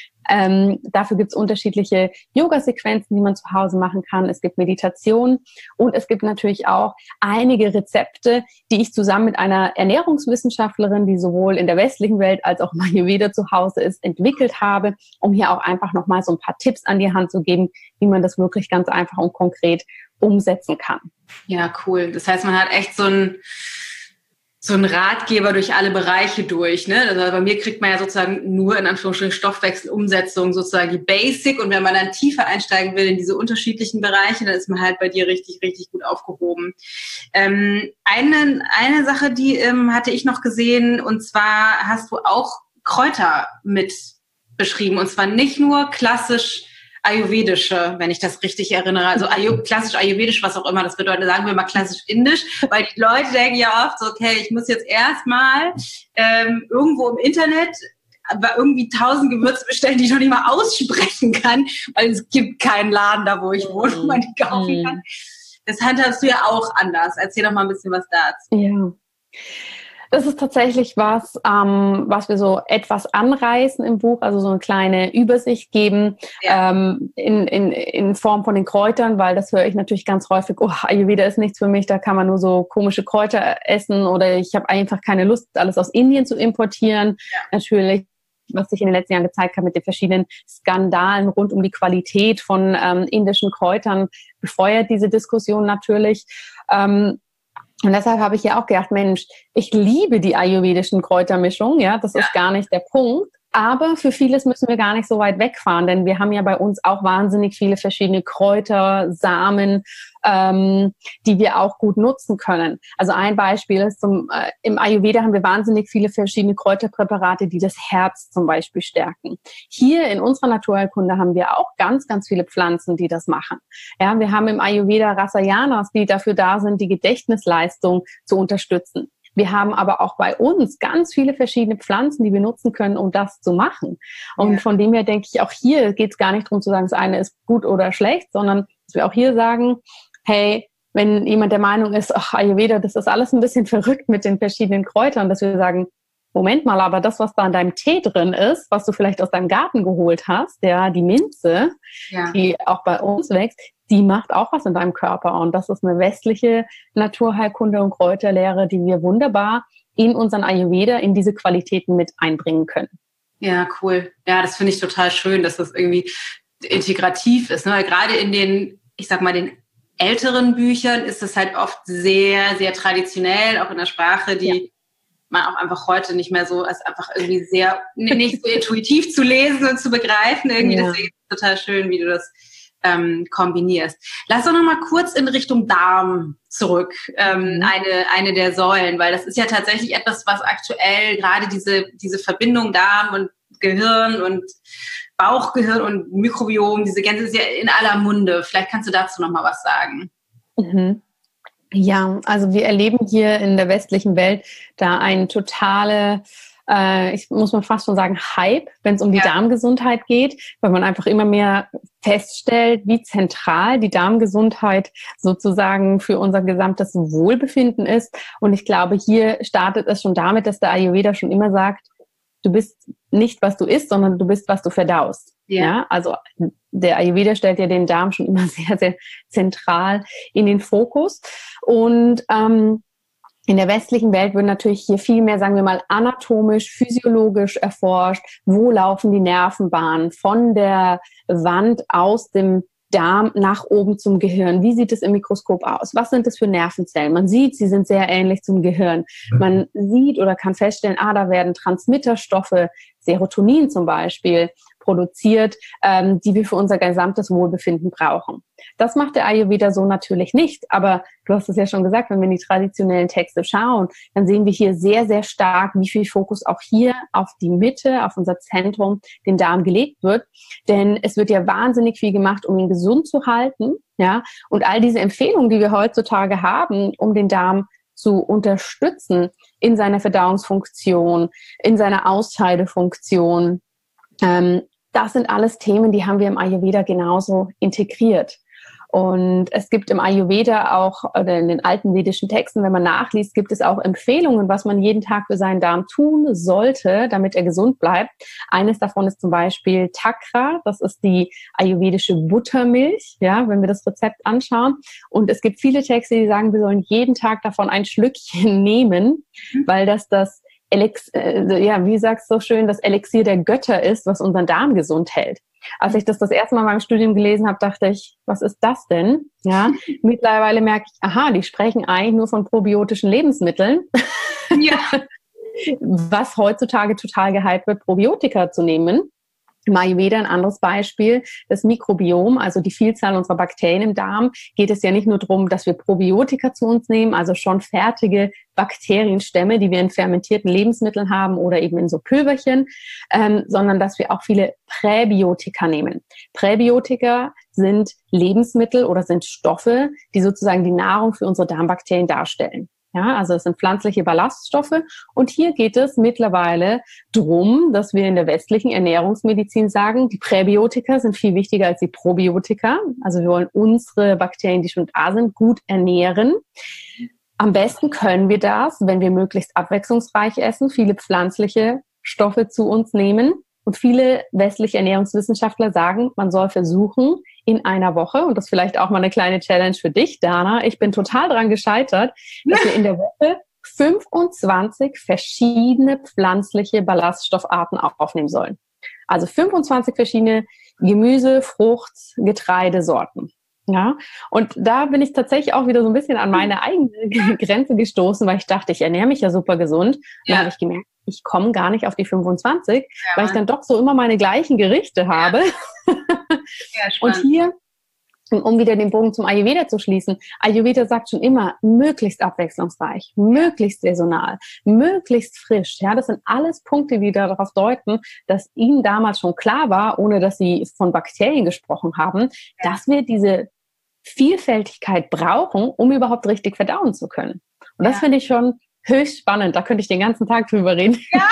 Ähm, dafür gibt es unterschiedliche Yoga-Sequenzen, die man zu Hause machen kann. Es gibt Meditation und es gibt natürlich auch einige Rezepte, die ich zusammen mit einer Ernährungswissenschaftlerin, die sowohl in der westlichen Welt als auch im Ayurveda zu Hause ist, entwickelt habe, um hier auch einfach nochmal so ein paar Tipps an die Hand zu geben, wie man das wirklich ganz einfach und konkret umsetzen kann. Ja, cool. Das heißt, man hat echt so ein so ein Ratgeber durch alle Bereiche durch, ne? Also bei mir kriegt man ja sozusagen nur in Anführungsstrichen Stoffwechselumsetzung sozusagen die Basic und wenn man dann tiefer einsteigen will in diese unterschiedlichen Bereiche, dann ist man halt bei dir richtig, richtig gut aufgehoben. Ähm, eine, eine Sache, die ähm, hatte ich noch gesehen und zwar hast du auch Kräuter mit beschrieben und zwar nicht nur klassisch ayurvedische, wenn ich das richtig erinnere, also Ayu- klassisch ayurvedisch, was auch immer das bedeutet, sagen wir mal klassisch indisch, weil die Leute denken ja oft so, okay, ich muss jetzt erstmal ähm, irgendwo im Internet aber irgendwie tausend Gewürze bestellen, die ich noch nicht mal aussprechen kann, weil es gibt keinen Laden da, wo ich wohne, wo man die kaufen kann. Das handhabst du ja auch anders. Erzähl doch mal ein bisschen was dazu. Ja. Das ist tatsächlich was, ähm, was wir so etwas anreißen im Buch, also so eine kleine Übersicht geben ja. ähm, in, in, in Form von den Kräutern, weil das höre ich natürlich ganz häufig, oh, Ayurveda ist nichts für mich, da kann man nur so komische Kräuter essen oder ich habe einfach keine Lust, alles aus Indien zu importieren. Ja. Natürlich, was sich in den letzten Jahren gezeigt hat mit den verschiedenen Skandalen rund um die Qualität von ähm, indischen Kräutern, befeuert diese Diskussion natürlich. Ähm, Und deshalb habe ich ja auch gedacht, Mensch, ich liebe die ayurvedischen Kräutermischungen, ja, das ja. ist gar nicht der Punkt. Aber für vieles müssen wir gar nicht so weit wegfahren, denn wir haben ja bei uns auch wahnsinnig viele verschiedene Kräuter, Samen, ähm, die wir auch gut nutzen können. Also ein Beispiel ist, zum, äh, im Ayurveda haben wir wahnsinnig viele verschiedene Kräuterpräparate, die das Herz zum Beispiel stärken. Hier in unserer Naturheilkunde haben wir auch ganz, ganz viele Pflanzen, die das machen. Ja, wir haben im Ayurveda Rasayanas, die dafür da sind, die Gedächtnisleistung zu unterstützen. Wir haben aber auch bei uns ganz viele verschiedene Pflanzen, die wir nutzen können, um das zu machen. Und ja. von dem her denke ich, auch hier geht es gar nicht darum zu sagen, das eine ist gut oder schlecht, sondern dass wir auch hier sagen, hey, wenn jemand der Meinung ist, ach, Ayurveda, das ist alles ein bisschen verrückt mit den verschiedenen Kräutern, dass wir sagen, Moment mal, aber das, was da in deinem Tee drin ist, was du vielleicht aus deinem Garten geholt hast, ja, die Minze, ja. die auch bei uns wächst, die macht auch was in deinem Körper. Und das ist eine westliche Naturheilkunde und Kräuterlehre, die wir wunderbar in unseren Ayurveda in diese Qualitäten mit einbringen können. Ja, cool. Ja, das finde ich total schön, dass das irgendwie integrativ ist. Ne? Weil gerade in den, ich sag mal, den älteren Büchern ist es halt oft sehr, sehr traditionell, auch in der Sprache, die ja. man auch einfach heute nicht mehr so, als einfach irgendwie sehr, nicht so intuitiv zu lesen und zu begreifen. Irgendwie, ja. deswegen ist es total schön, wie du das ähm, kombinierst. Lass doch noch mal kurz in Richtung Darm zurück, ähm, mhm. eine, eine der Säulen, weil das ist ja tatsächlich etwas, was aktuell gerade diese, diese Verbindung Darm und Gehirn und Bauchgehirn und Mikrobiom, diese Gänse ist ja in aller Munde. Vielleicht kannst du dazu noch mal was sagen. Mhm. Ja, also wir erleben hier in der westlichen Welt da einen totale, äh, ich muss mal fast schon sagen, Hype, wenn es um die ja. Darmgesundheit geht, weil man einfach immer mehr feststellt, wie zentral die Darmgesundheit sozusagen für unser gesamtes Wohlbefinden ist. Und ich glaube, hier startet es schon damit, dass der Ayurveda schon immer sagt, du bist nicht, was du isst, sondern du bist, was du verdaust. Ja. ja, also der Ayurveda stellt ja den Darm schon immer sehr, sehr zentral in den Fokus. Und ähm, in der westlichen Welt wird natürlich hier viel mehr, sagen wir mal, anatomisch, physiologisch erforscht. Wo laufen die Nervenbahnen von der Wand aus dem Darm nach oben zum Gehirn? Wie sieht es im Mikroskop aus? Was sind das für Nervenzellen? Man sieht, sie sind sehr ähnlich zum Gehirn. Man sieht oder kann feststellen, ah, da werden Transmitterstoffe, Serotonin zum Beispiel, produziert, ähm, die wir für unser gesamtes Wohlbefinden brauchen. Das macht der Ayurveda so natürlich nicht, aber du hast es ja schon gesagt, wenn wir in die traditionellen Texte schauen, dann sehen wir hier sehr, sehr stark, wie viel Fokus auch hier auf die Mitte, auf unser Zentrum, den Darm gelegt wird, denn es wird ja wahnsinnig viel gemacht, um ihn gesund zu halten, ja, und all diese Empfehlungen, die wir heutzutage haben, um den Darm zu unterstützen in seiner Verdauungsfunktion, in seiner Ausscheidefunktion, ähm, das sind alles Themen, die haben wir im Ayurveda genauso integriert. Und es gibt im Ayurveda auch, oder in den alten vedischen Texten, wenn man nachliest, gibt es auch Empfehlungen, was man jeden Tag für seinen Darm tun sollte, damit er gesund bleibt. Eines davon ist zum Beispiel Takra, das ist die ayurvedische Buttermilch, ja, wenn wir das Rezept anschauen. Und es gibt viele Texte, die sagen, wir sollen jeden Tag davon ein Schlückchen nehmen, weil das das Elex- äh, ja, wie sagst du so schön, das Elixier der Götter ist, was unseren Darm gesund hält. Als ich das das erste Mal in meinem Studium gelesen habe, dachte ich, was ist das denn? Ja, mittlerweile merke ich, aha, die sprechen eigentlich nur von probiotischen Lebensmitteln. Ja. Was heutzutage total gehypt wird, Probiotika zu nehmen. Im Ayurveda ein anderes Beispiel, das Mikrobiom, also die Vielzahl unserer Bakterien im Darm, geht es ja nicht nur darum, dass wir Probiotika zu uns nehmen, also schon fertige Bakterienstämme, die wir in fermentierten Lebensmitteln haben oder eben in so Pülverchen, ähm, sondern dass wir auch viele Präbiotika nehmen. Präbiotika sind Lebensmittel oder sind Stoffe, die sozusagen die Nahrung für unsere Darmbakterien darstellen. Ja, also es sind pflanzliche Ballaststoffe und hier geht es mittlerweile drum, dass wir in der westlichen Ernährungsmedizin sagen, die Präbiotika sind viel wichtiger als die Probiotika. Also wir wollen unsere Bakterien, die schon da sind, gut ernähren. Am besten können wir das, wenn wir möglichst abwechslungsreich essen, viele pflanzliche Stoffe zu uns nehmen. Und viele westliche Ernährungswissenschaftler sagen, man soll versuchen, in einer Woche, und das ist vielleicht auch mal eine kleine Challenge für dich, Dana, ich bin total dran gescheitert, dass wir in der Woche fünfundzwanzig verschiedene pflanzliche Ballaststoffarten aufnehmen sollen. Also fünfundzwanzig verschiedene Gemüse, Frucht, Getreidesorten. Ja, und da bin ich tatsächlich auch wieder so ein bisschen an meine eigene Grenze gestoßen, weil ich dachte, ich ernähre mich ja super gesund. Und Ja. dann habe ich gemerkt, ich komme gar nicht auf die fünfundzwanzig, Ja, weil ich dann doch so immer meine gleichen Gerichte habe. Ja, und hier, um wieder den Bogen zum Ayurveda zu schließen, Ayurveda sagt schon immer, möglichst abwechslungsreich, möglichst saisonal, möglichst frisch. Ja, das sind alles Punkte, die darauf deuten, dass ihnen damals schon klar war, ohne dass sie von Bakterien gesprochen haben, ja. dass wir diese Vielfältigkeit brauchen, um überhaupt richtig verdauen zu können. Und das ja. finde ich schon höchst spannend. Da könnte ich den ganzen Tag drüber reden. Ja.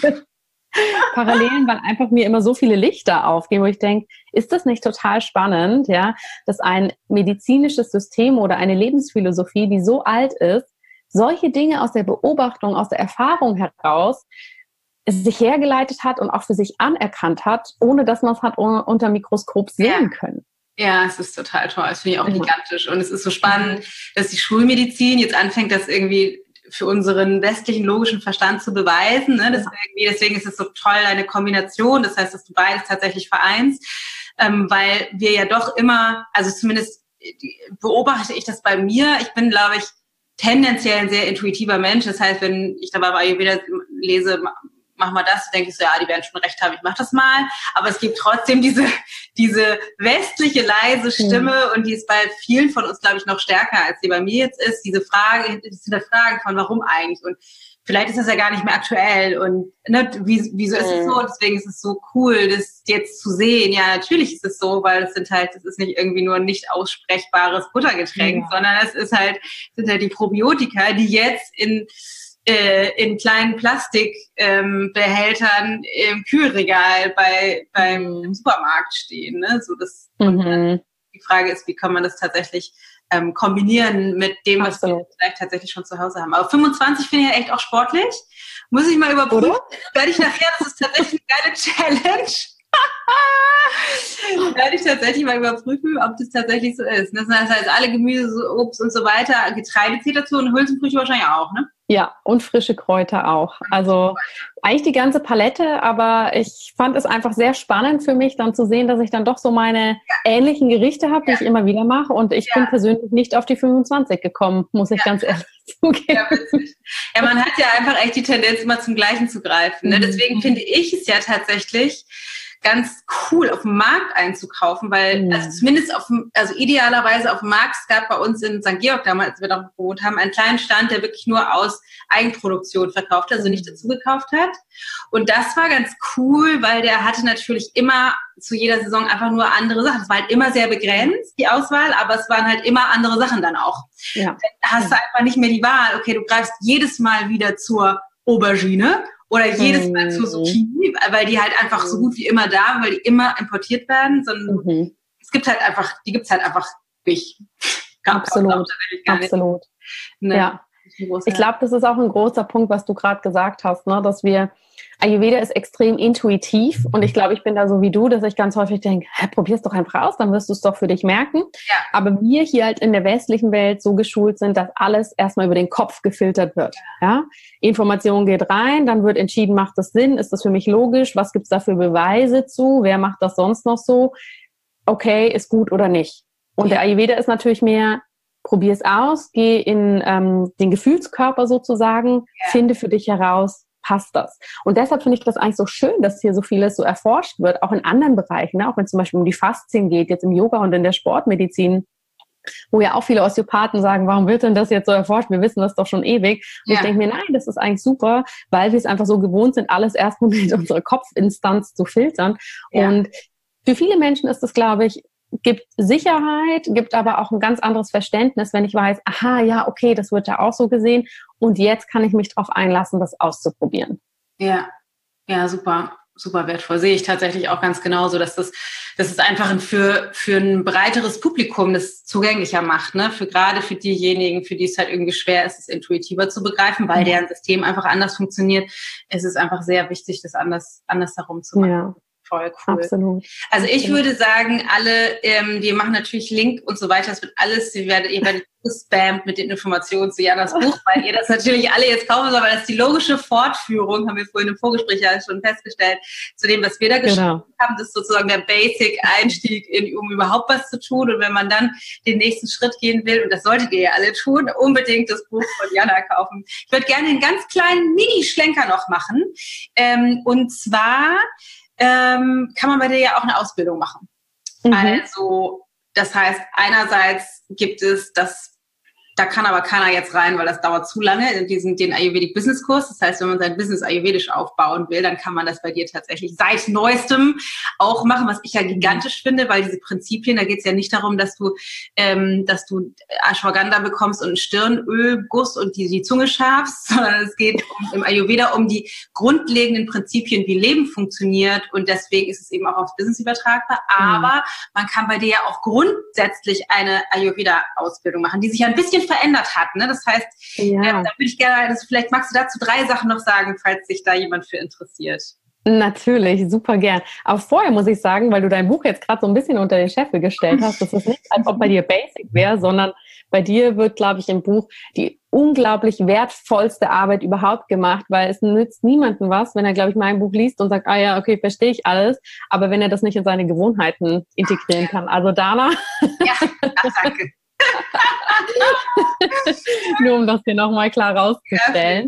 Parallelen, weil einfach mir immer so viele Lichter aufgehen, wo ich denke, ist das nicht total spannend, ja, dass ein medizinisches System oder eine Lebensphilosophie, die so alt ist, solche Dinge aus der Beobachtung, aus der Erfahrung heraus sich hergeleitet hat und auch für sich anerkannt hat, ohne dass man es hat unter Mikroskop sehen ja. können. Ja, es ist total toll. Das finde ich auch ja. gigantisch. Und es ist so spannend, dass die Schulmedizin jetzt anfängt, das irgendwie für unseren westlichen logischen Verstand zu beweisen. Ne? Das ja. Deswegen ist es so toll, eine Kombination. Das heißt, dass du beides tatsächlich vereinst, ähm, weil wir ja doch immer, also zumindest beobachte ich das bei mir. Ich bin, glaube ich, tendenziell ein sehr intuitiver Mensch. Das heißt, wenn ich dabei bei Ayurveda lese, mach mal das, denke ich so, ja, die werden schon recht haben, ich mach das mal. Aber es gibt trotzdem diese diese westliche leise Stimme mhm. und die ist bei vielen von uns, glaube ich, noch stärker, als die bei mir jetzt ist. Diese Frage, diese Fragen von warum eigentlich und vielleicht ist das ja gar nicht mehr aktuell und ne, wie, wieso ist es so? Deswegen ist es so cool, das jetzt zu sehen. Ja, natürlich ist es so, weil es sind halt, es ist nicht irgendwie nur ein nicht aussprechbares Buttergetränk, ja. sondern es ist halt, sind halt die Probiotika, die jetzt in in kleinen Plastikbehältern ähm, im Kühlregal bei beim mhm. Supermarkt stehen. Ne? So das, mhm. Die Frage ist, wie kann man das tatsächlich ähm, kombinieren mit dem, was Absolut. wir vielleicht tatsächlich schon zu Hause haben. Aber fünfundzwanzig finde ich ja echt auch sportlich. Muss ich mal überprüfen. Werde ich nachher, das ist tatsächlich eine geile Challenge. Werde ich tatsächlich mal überprüfen, ob das tatsächlich so ist. Das heißt, alle Gemüse, Obst und so weiter, Getreide zählt dazu und Hülsenfrüchte wahrscheinlich auch, ne? Ja, und frische Kräuter auch. Also eigentlich die ganze Palette, aber ich fand es einfach sehr spannend für mich, dann zu sehen, dass ich dann doch so meine ja. ähnlichen Gerichte habe, die ja. ich immer wieder mache. Und ich ja. bin persönlich nicht auf die fünfundzwanzig gekommen, muss ich ja. ganz ehrlich zugeben. Ja, ja, man hat ja einfach echt die Tendenz, immer zum Gleichen zu greifen. Ne? Deswegen mhm. finde ich es ja tatsächlich ganz cool, auf dem Markt einzukaufen, weil, mhm. also zumindest auf dem, also idealerweise auf dem Markt, es gab bei uns in Sankt Georg damals, als wir da gewohnt haben, einen kleinen Stand, der wirklich nur aus Eigenproduktion verkauft, also nicht dazu gekauft hat. Und das war ganz cool, weil der hatte natürlich immer zu jeder Saison einfach nur andere Sachen. Es war halt immer sehr begrenzt, die Auswahl, aber es waren halt immer andere Sachen dann auch. Ja. Dann hast du einfach nicht mehr die Wahl, okay, du greifst jedes Mal wieder zur Aubergine oder jedes Mal mhm. zur Zucchini, weil die halt einfach so gut wie immer da, weil die immer importiert werden, sondern mhm. es gibt halt einfach, die gibt's halt einfach nicht. Absolut, absolut. Ne? Ja. Ich glaube, das ist auch ein großer Punkt, was du gerade gesagt hast, ne? Dass wir, Ayurveda ist extrem intuitiv und ich glaube, ich bin da so wie du, dass ich ganz häufig denke, probier's doch einfach aus, dann wirst du es doch für dich merken. Ja. Aber wir hier halt in der westlichen Welt so geschult sind, dass alles erstmal über den Kopf gefiltert wird. Ja? Information geht rein, dann wird entschieden, macht das Sinn, ist das für mich logisch, was gibt's da für Beweise zu, wer macht das sonst noch so, okay, ist gut oder nicht. Und ja. der Ayurveda ist natürlich mehr, probier es aus, geh in ähm, den Gefühlskörper sozusagen, ja. finde für dich heraus, passt das. Und deshalb finde ich das eigentlich so schön, dass hier so vieles so erforscht wird, auch in anderen Bereichen, ne? Auch wenn es zum Beispiel um die Faszien geht, jetzt im Yoga und in der Sportmedizin, wo ja auch viele Osteopathen sagen, warum wird denn das jetzt so erforscht? Wir wissen das doch schon ewig. Und ja. ich denke mir, nein, das ist eigentlich super, weil wir es einfach so gewohnt sind, alles erstmal mit unserer Kopfinstanz zu filtern. Ja. Und für viele Menschen ist das, glaube ich, gibt Sicherheit, gibt aber auch ein ganz anderes Verständnis, wenn ich weiß, aha, ja, okay, das wird ja auch so gesehen und jetzt kann ich mich darauf einlassen, das auszuprobieren. Ja, ja, super, super wertvoll. Sehe ich tatsächlich auch ganz genauso, dass das, dass es einfach für, für ein breiteres Publikum das zugänglicher macht, ne? Für gerade für diejenigen, für die es halt irgendwie schwer ist, es intuitiver zu begreifen, weil deren System einfach anders funktioniert. Es ist einfach sehr wichtig, das anders, anders herum zu machen. Ja. Voll cool. Absolut. Also ich Absolut. würde sagen, alle, ähm, wir machen natürlich Link und so weiter, das wird alles, ihr werdet, ihr werdet gespammt mit den Informationen zu Janas Buch, weil ihr das natürlich alle jetzt kaufen sollt, weil das ist die logische Fortführung, haben wir vorhin im Vorgespräch ja schon festgestellt, zu dem, was wir da geschrieben Genau. haben, das ist sozusagen der Basic-Einstieg, in, um überhaupt was zu tun, und wenn man dann den nächsten Schritt gehen will, und das solltet ihr ja alle tun, unbedingt das Buch von Jana kaufen. Ich würde gerne einen ganz kleinen Mini-Schlenker noch machen, ähm, und zwar ähm, kann man bei dir ja auch eine Ausbildung machen. Mhm. Also das heißt, einerseits gibt es das, da kann aber keiner jetzt rein, weil das dauert zu lange, diesen, den Ayurvedic Business Kurs. Das heißt, wenn man sein Business ayurvedisch aufbauen will, dann kann man das bei dir tatsächlich seit neuestem auch machen, was ich ja gigantisch finde, weil diese Prinzipien, da geht es ja nicht darum, dass du, ähm, dass du Ashwagandha bekommst und einen Stirnölguss und die, die Zunge scharfst, sondern es geht um, im Ayurveda um die grundlegenden Prinzipien, wie Leben funktioniert, und deswegen ist es eben auch aufs Business übertragbar. Aber mhm. man kann bei dir ja auch grundsätzlich eine Ayurveda-Ausbildung machen, die sich ja ein bisschen verändert hat. Ne? Das heißt, ja. äh, da würde ich gerne, also vielleicht magst du dazu drei Sachen noch sagen, falls sich da jemand für interessiert. Natürlich, super gern. Aber vorher muss ich sagen, weil du dein Buch jetzt gerade so ein bisschen unter den Scheffel gestellt hast, das ist nicht, als ob bei dir Basic wäre, sondern bei dir wird, glaube ich, im Buch die unglaublich wertvollste Arbeit überhaupt gemacht, weil es nützt niemandem was, wenn er, glaube ich, mein Buch liest und sagt, ah ja, okay, verstehe ich alles, aber wenn er das nicht in seine Gewohnheiten integrieren kann. Also Dana. Ja, ach, danke. Nur um das hier nochmal klar rauszustellen.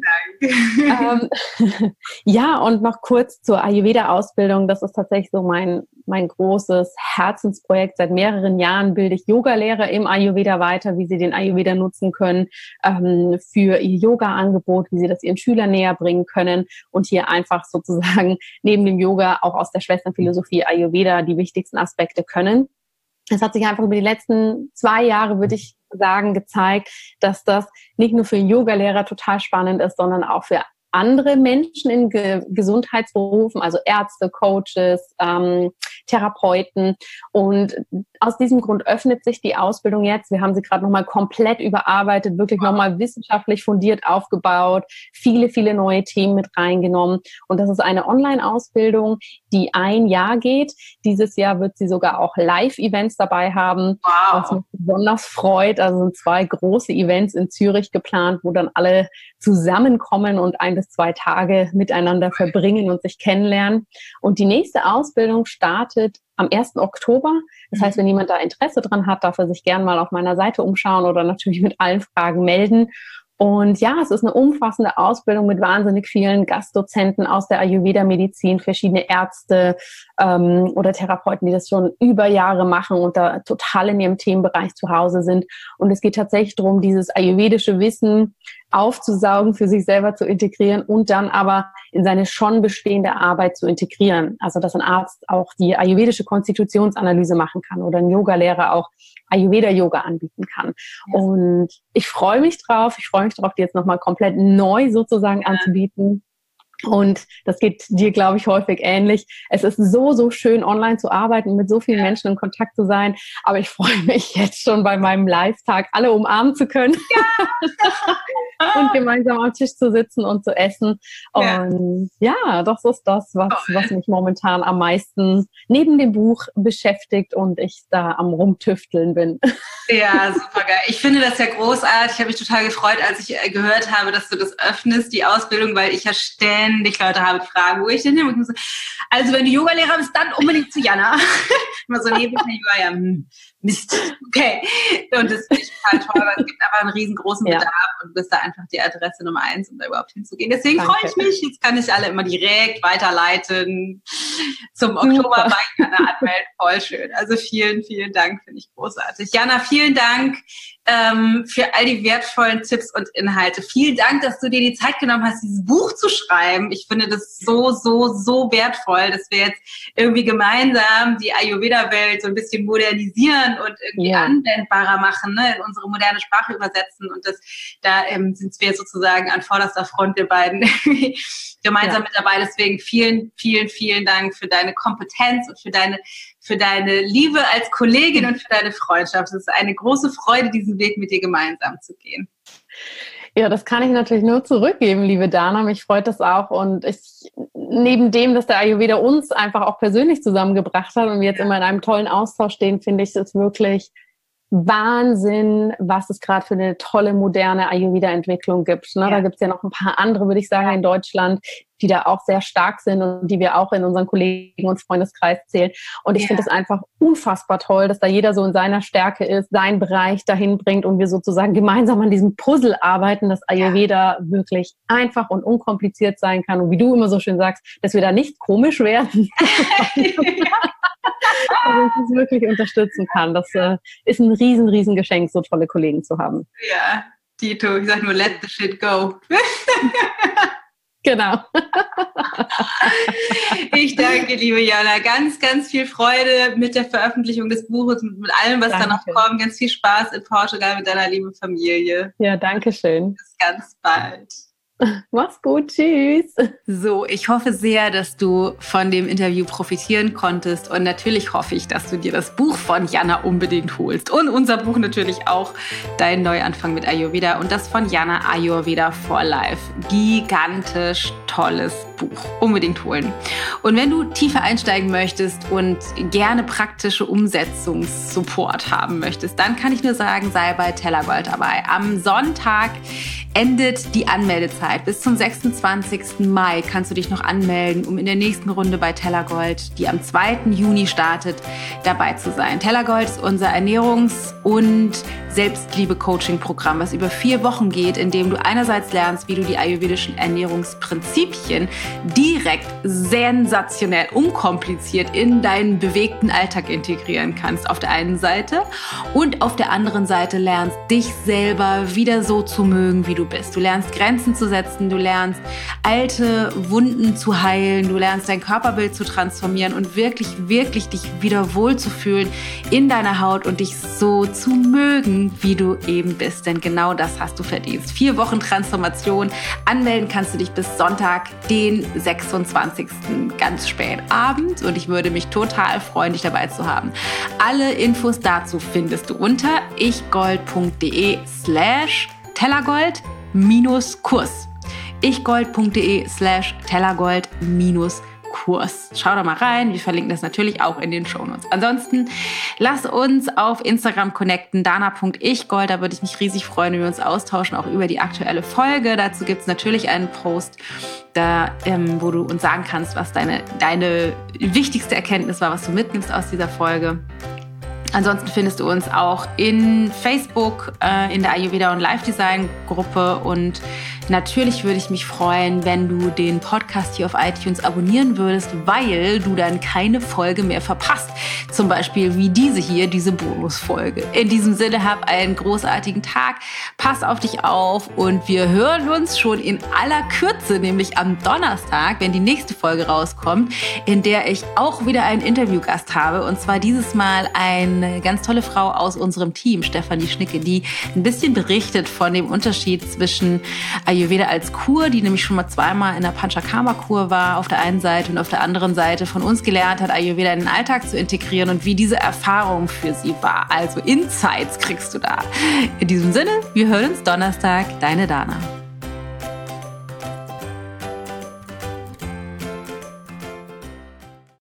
Ja, ähm, ja, und noch kurz zur Ayurveda-Ausbildung. Das ist tatsächlich so mein, mein großes Herzensprojekt. Seit mehreren Jahren bilde ich Yogalehrer im Ayurveda weiter, wie sie den Ayurveda nutzen können ähm, für ihr Yoga-Angebot, wie sie das ihren Schülern näher bringen können und hier einfach sozusagen neben dem Yoga auch aus der Schwesternphilosophie Ayurveda die wichtigsten Aspekte können. Es hat sich einfach über die letzten zwei Jahre, würde ich sagen, gezeigt, dass das nicht nur für einen Yogalehrer total spannend ist, sondern auch für andere Menschen in Ge- Gesundheitsberufen, also Ärzte, Coaches, ähm, Therapeuten. Und aus diesem Grund öffnet sich die Ausbildung jetzt. Wir haben sie gerade nochmal komplett überarbeitet, wirklich nochmal wissenschaftlich fundiert aufgebaut, viele, viele neue Themen mit reingenommen. Und das ist eine Online-Ausbildung, die ein Jahr geht. Dieses Jahr wird sie sogar auch Live-Events dabei haben, wow. was mich besonders freut. Also sind zwei große Events in Zürich geplant, wo dann alle zusammenkommen und ein bis zwei Tage miteinander verbringen und sich kennenlernen. Und die nächste Ausbildung startet am ersten Oktober. Das heißt, wenn jemand da Interesse dran hat, darf er sich gern mal auf meiner Seite umschauen oder natürlich mit allen Fragen melden. Und ja, es ist eine umfassende Ausbildung mit wahnsinnig vielen Gastdozenten aus der Ayurveda-Medizin, verschiedene Ärzte ähm, oder Therapeuten, die das schon über Jahre machen und da total in ihrem Themenbereich zu Hause sind. Und es geht tatsächlich darum, dieses ayurvedische Wissen aufzusaugen, für sich selber zu integrieren und dann aber in seine schon bestehende Arbeit zu integrieren. Also dass ein Arzt auch die ayurvedische Konstitutionsanalyse machen kann oder ein Yogalehrer auch Ayurveda-Yoga anbieten kann. Ja. Und ich freue mich drauf. Ich freue mich drauf, die jetzt nochmal komplett neu sozusagen ja. anzubieten. Und das geht dir, glaube ich, häufig ähnlich. Es ist so, so schön, online zu arbeiten, mit so vielen ja. Menschen in Kontakt zu sein. Aber ich freue mich jetzt schon bei meinem Live-Tag, alle umarmen zu können. Ja. Und gemeinsam am Tisch zu sitzen und zu essen. Und ja, ja das ist das, was, was mich momentan am meisten neben dem Buch beschäftigt und ich da am Rumtüfteln bin. Ja, super geil. Ich finde das ja großartig. Ich habe mich total gefreut, als ich gehört habe, dass du das öffnest, die Ausbildung, weil ich ja ständig Leute habe, die fragen, wo ich denn hin? Also wenn du Yogalehrer bist, dann unbedingt zu Jana. Immer so neben mir, ja, hm, Mist. Okay. Und das finde ich total toll, weil es gibt einfach einen riesengroßen Bedarf ja. und du bist da einfach die Adresse Nummer eins, um da überhaupt hinzugehen. Deswegen Danke. freue ich mich. Jetzt kann ich alle immer direkt weiterleiten zum Oktober bei Jana anmelden. Voll schön. Also vielen, vielen Dank. Finde ich großartig. Jana, vielen Dank ähm, für all die wertvollen Tipps und Inhalte. Vielen Dank, dass du dir die Zeit genommen hast, dieses Buch zu schreiben. Ich finde das so, so, so wertvoll, dass wir jetzt irgendwie gemeinsam die Ayurveda-Welt so ein bisschen modernisieren und irgendwie ja. anwendbarer machen, ne, in unsere moderne Sprache übersetzen. Und das, da ähm, sind wir sozusagen an vorderster Front, wir beiden gemeinsam ja. mit dabei. Deswegen vielen, vielen, vielen Dank für deine Kompetenz und für deine, für deine Liebe als Kollegin und für deine Freundschaft. Es ist eine große Freude, diesen Weg mit dir gemeinsam zu gehen. Ja, das kann ich natürlich nur zurückgeben, liebe Dana. Mich freut das auch. Und ich, neben dem, dass der Ayurveda uns einfach auch persönlich zusammengebracht hat und wir jetzt immer in einem tollen Austausch stehen, finde ich es wirklich Wahnsinn, was es gerade für eine tolle, moderne Ayurveda-Entwicklung gibt. Ne? Ja. Da gibt es ja noch ein paar andere, würde ich sagen, in Deutschland, die da auch sehr stark sind und die wir auch in unseren Kollegen- und Freundeskreis zählen. Und ich ja. finde es einfach unfassbar toll, dass da jeder so in seiner Stärke ist, seinen Bereich dahin bringt und wir sozusagen gemeinsam an diesem Puzzle arbeiten, dass Ayurveda ja. wirklich einfach und unkompliziert sein kann. Und wie du immer so schön sagst, dass wir da nicht komisch werden. Also ich es wirklich unterstützen kann. Das äh, ist ein riesen, riesen Geschenk, so tolle Kollegen zu haben. Ja, Dito, ich sag nur, let the shit go. Genau. Ich danke, liebe Jana. Ganz, ganz viel Freude mit der Veröffentlichung des Buches, mit allem, was danke. Da noch kommt. Ganz viel Spaß in Portugal mit deiner lieben Familie. Ja, danke schön. Bis ganz bald. Mach's gut, tschüss. So, ich hoffe sehr, dass du von dem Interview profitieren konntest und natürlich hoffe ich, dass du dir das Buch von Jana unbedingt holst und unser Buch natürlich auch, Dein Neuanfang mit Ayurveda und das von Jana, Ayurveda for Life. Gigantisch tolles Buch. Unbedingt holen. Und wenn du tiefer einsteigen möchtest und gerne praktische Umsetzungssupport haben möchtest, dann kann ich nur sagen, sei bei Tellergold dabei. Am Sonntag endet die Anmeldezeit. Bis zum sechsundzwanzigsten Mai kannst du dich noch anmelden, um in der nächsten Runde bei Tellergold, die am zweiten Juni startet, dabei zu sein. Tellergold ist unser Ernährungs- und Selbstliebe-Coaching-Programm, was über vier Wochen geht, in dem du einerseits lernst, wie du die ayurvedischen Ernährungsprinzipien direkt, sensationell, unkompliziert in deinen bewegten Alltag integrieren kannst, auf der einen Seite. Und auf der anderen Seite lernst, dich selber wieder so zu mögen, wie du bist. Du lernst Grenzen zu setzen, du lernst alte Wunden zu heilen, du lernst dein Körperbild zu transformieren und wirklich, wirklich dich wieder wohlzufühlen in deiner Haut und dich so zu mögen, wie du eben bist. Denn genau das hast du verdient. Vier Wochen Transformation. Anmelden kannst du dich bis Sonntag, den sechsundzwanzigsten ganz spät abends und ich würde mich total freuen, dich dabei zu haben. Alle Infos dazu findest du unter ichgold.de slash Tellergold minus Kurs. ichgold.de slash Tellergold minus Kurs. Schau da mal rein. Wir verlinken das natürlich auch in den Shownotes. Ansonsten lass uns auf Instagram connecten, dana punkt ichgold. Da würde ich mich riesig freuen, wenn wir uns austauschen, auch über die aktuelle Folge. Dazu gibt es natürlich einen Post, da, ähm, wo du uns sagen kannst, was deine, deine wichtigste Erkenntnis war, was du mitnimmst aus dieser Folge. Ansonsten findest du uns auch in Facebook, äh, in der Ayurveda und Life Design Gruppe und natürlich würde ich mich freuen, wenn du den Podcast hier auf iTunes abonnieren würdest, weil du dann keine Folge mehr verpasst. Zum Beispiel wie diese hier, diese Bonusfolge. In diesem Sinne, hab einen großartigen Tag, pass auf dich auf und wir hören uns schon in aller Kürze, nämlich am Donnerstag, wenn die nächste Folge rauskommt, in der ich auch wieder einen Interviewgast habe und zwar dieses Mal eine ganz tolle Frau aus unserem Team, Stefanie Schnicke, die ein bisschen berichtet von dem Unterschied zwischen Ayurveda als Kur, die nämlich schon mal zweimal in der Panchakarma-Kur war auf der einen Seite und auf der anderen Seite von uns gelernt hat, Ayurveda in den Alltag zu integrieren und wie diese Erfahrung für sie war. Also Insights kriegst du da. In diesem Sinne, wir hören uns Donnerstag. Deine Dana.